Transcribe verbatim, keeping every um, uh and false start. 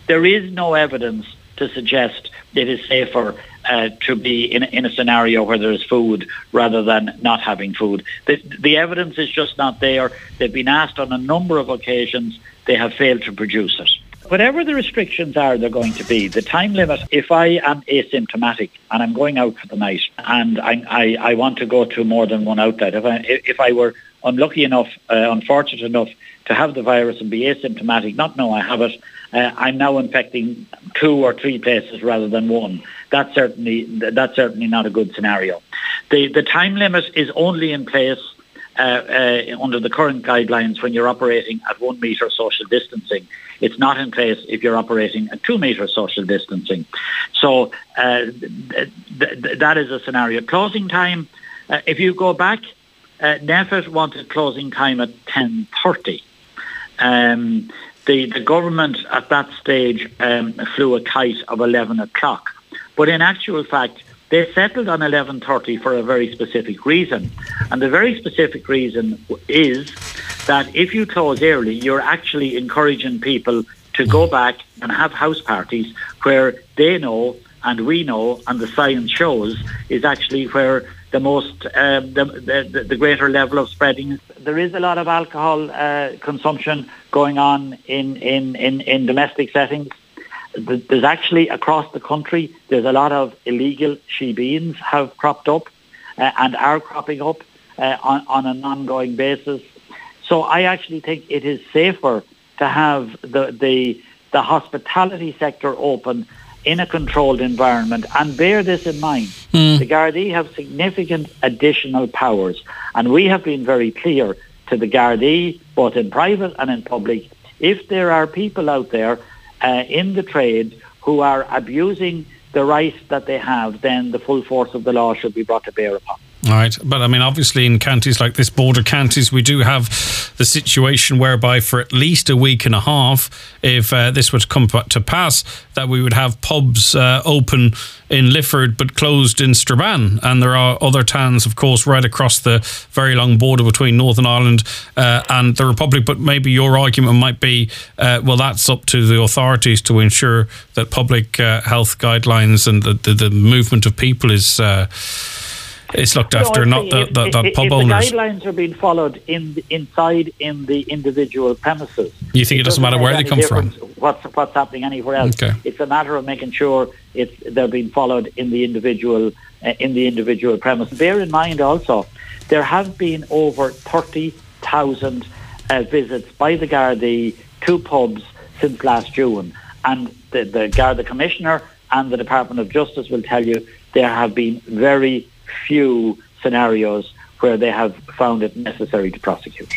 there is no evidence to suggest it is safer uh, to be in, in a scenario where there is food rather than not having food. The, the evidence is just not there. They've been asked on a number of occasions. They have failed to produce it. Whatever the restrictions are they're going to be, the time limit, if I am asymptomatic and I'm going out for the night and I, I, I want to go to more than one outlet, if I, if I were unlucky enough, uh, unfortunate enough to have the virus and be asymptomatic, not know I have it, uh, I'm now infecting two or three places rather than one. That's certainly that's certainly not a good scenario. The the time limit is only in place uh, uh, under the current guidelines when you're operating at one metre social distancing. It's not in place if you're operating at two metre social distancing. So uh, th- th- that is a scenario. Closing time, uh, if you go back, uh, NPHET wanted closing time at ten thirty. Um, the, the government at that stage um, flew a kite of eleven o'clock. But in actual fact, they settled on eleven thirty for a very specific reason. And the very specific reason is that if you close early, you're actually encouraging people to go back and have house parties where they know and we know and the science shows is actually where the most, uh, the, the, the greater level of spreading. There is a lot of alcohol uh, consumption going on in, in, in, in domestic settings. There's actually, across the country, there's a lot of illegal shebeens have cropped up uh, and are cropping up uh, on, on an ongoing basis. So I actually think it is safer to have the, the, the hospitality sector open in a controlled environment. And bear this in mind, mm. the Gardaí have significant additional powers. And we have been very clear to the Gardaí, both in private and in public, if there are people out there uh, in the trade who are abusing the right that they have, then the full force of the law should be brought to bear upon. All right. But I mean, obviously in counties like this, border counties, we do have the situation whereby for at least a week and a half, if uh, this were to come to pass, that we would have pubs uh, open in Lifford but closed in Strabane. And there are other towns, of course, right across the very long border between Northern Ireland uh, and the Republic. But maybe your argument might be, uh, well, that's up to the authorities to ensure that public uh, health guidelines and the, the, the movement of people is... Uh, It's looked after, no, not the, the, the if, pub if owners. The guidelines are being followed in the, inside in the individual premises. You think it, it doesn't matter where they come from? What's what's happening anywhere else? Okay. It's a matter of making sure it's they're being followed in the individual uh, in the individual premise. Bear in mind also, there have been over thirty thousand uh, visits by the Gardaí to pubs since last June, and the the Garda Commissioner and the Department of Justice will tell you there have been very few scenarios where they have found it necessary to prosecute.